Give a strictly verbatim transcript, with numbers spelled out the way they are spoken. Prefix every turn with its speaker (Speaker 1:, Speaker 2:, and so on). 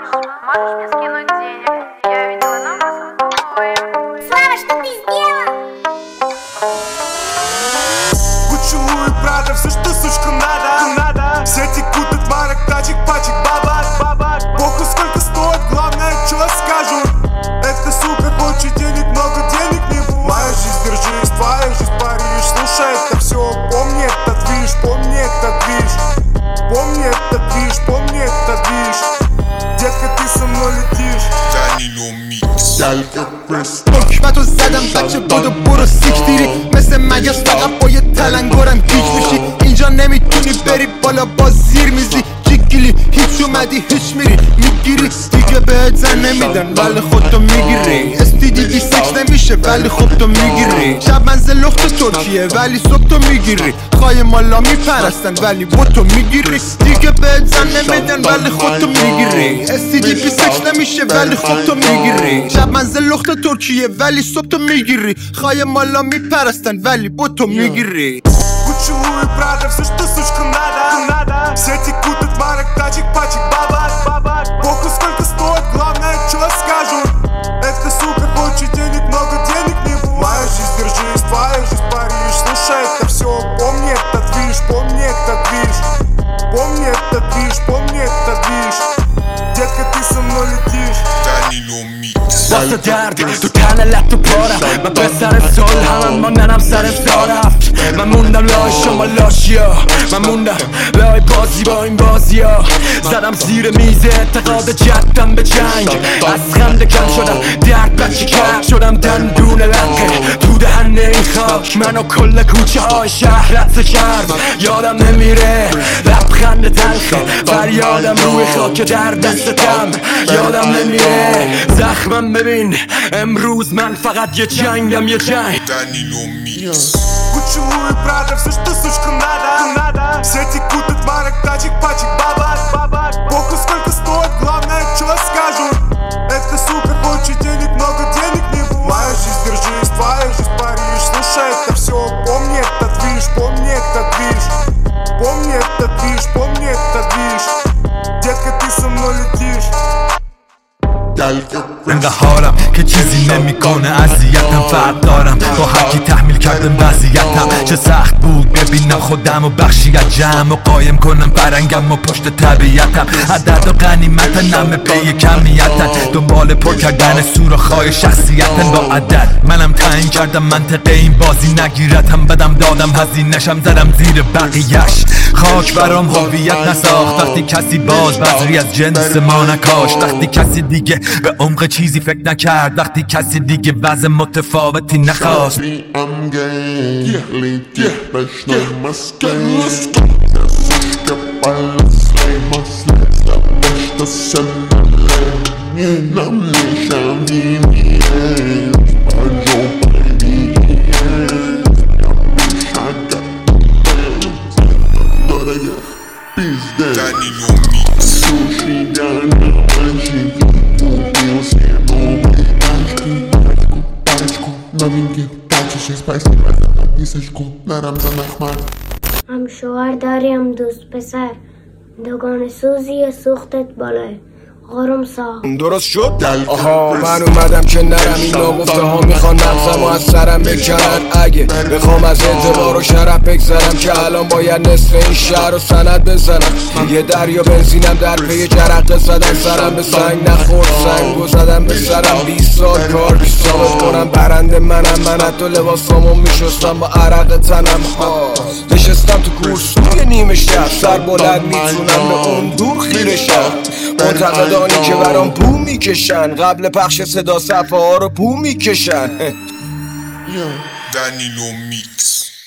Speaker 1: Можешь мне скинуть денег? Я видела нам двое.
Speaker 2: Слава, что ты сделала?
Speaker 3: Поцелуй, правда, все, что сучка надо, надо. Все текут от марок, тачек, пачек, бабак, бабак. Похуй, сколько стоит, главное, что скажут. Эта сука хочет денег, много денег не бывает. Жизнь, держись, твоя жизнь, Париж. Слушай, это все, помни этот движ, помни этот движ. Помни этот движ, помни этот движ. Детка, ты со мной летишь.
Speaker 4: Danilo Mix.
Speaker 5: حکمتو زدم بچه بودو برو سیکتیری مثل مگس فقط با یه تلنگرم گیج میشی اینجا نمیتونی بری بالا با زیر میزی جیگیلی هیچ اومدی هیچ میری میگیری دیگه بهت زن نمیدن ولی خودتو میگیری استیدی بی سکس نمیشه ولی خودتو میگیری شب منزل لخت ترکیه ولی صبح تو میگیری خواهی مالا میپرستن ولی بوتو میگیری دیگه بهت زن نمیدن ولی خودتو میگیری استیدی بی سکس نمیشه ولی خودتو میگیری شب منزل لخت ترکیه ولی صبح تو میگیری خواهی مالا میپرستن ولی بوتو میگیری
Speaker 3: Поцелуй, правда, все, что сучка надо, надо. Все текут от марок, тачек, пачек, бабак, бабак. Похуй, сколько стоит, главное, что скажут. Эта сука хочет денег, много денег не бывает. Жизнь, держись, твоя жизнь, Париж. Слушай, это все, помни этот движ, помни этот движ. Помни этот движ, помни этот движ. Детка, ты со мной летишь.
Speaker 4: Danilo Mix.
Speaker 6: واسه درد تو تن لب تو پارم من به سر سال همم ماندنم سر زارفت من موندم لای شما لاشیا من موندم لای بازی با این بازیا زدم زیر میز اعتقاد جدم به جنگ از خنده کم شدم درد بچه کرد شدم دندون لقه تو دهن این خاک منو کل کوچه های شهرت کرد یادم نمیره لبخند تلخه فریادم روی خاک در دستم یادم نمیره زخمم ببین امروز من فقط یه جنگم یه جنگ
Speaker 4: Danilo Mix.
Speaker 3: Поцелуй, правда, все, что сучка надо, надо. Все текут от марок, тачек, пачек, бабак, бабак. Похуй, сколько стоит, главное, что скажут. Эта сука хочет денег, много денег не бывает. Жизнь, держись, твоя жизнь, Париж. Слушай, это все, помни этот движ, помни этот движ. Помни этот движ, помни этот движ. Детка, ты со мной летишь.
Speaker 7: انقدر حالم که چیزی نمیکنه اذیتم فرق دارم با هرکی تحمیل کردم وضعیتم چه سخت بود ببینم خودم و بخشی از جمع و قایم کنم فرنگم و پشت طبیعتم عدد و غنیمتن نمه پی کمیتن دنبال پر کردن سوراخ‌های شخصیتن با عدد منم تعیین کردم منطقه این بازی نگیرتم بدم دادم هزینه‌شم زدم زیر بقیه‌اش خاک برام هویت نساخت وقتی کسی باز بذری از جنس ما نکاشت وقتی کسی دیگه به عمق چیزی فکر نکرد وقتی کسی دیگه وضع متفاوتی نخواست
Speaker 4: Danilo Mix.
Speaker 2: هم شوهر داری هم دوست پسر دوگان سوزی سوختت بالای غرم سا
Speaker 5: درست شد؟ آها من اومدم که نرم این ناگفته ها میخوان نفسم و از سرم بکنن اگه بخوام از اعتبار و شرف بگذرم که الان باید نصف این شهر رو سند بزنم یه دریا بنزینم در پی جرقه زدم سرم به سنگ نخورد سنگ و زدم به سرم بیست سال کار بیست سال کنم برنده منم من حتی لباسامو میشستم با عرق تنم ها نشستم تو کورسوی نیمه شب سر بلند میتونم به اون دور خیره شم منتقدانی که برام بو میکشن قبل پخش صدا صفحه ها رو بو میکشن
Speaker 4: Danilo Mix.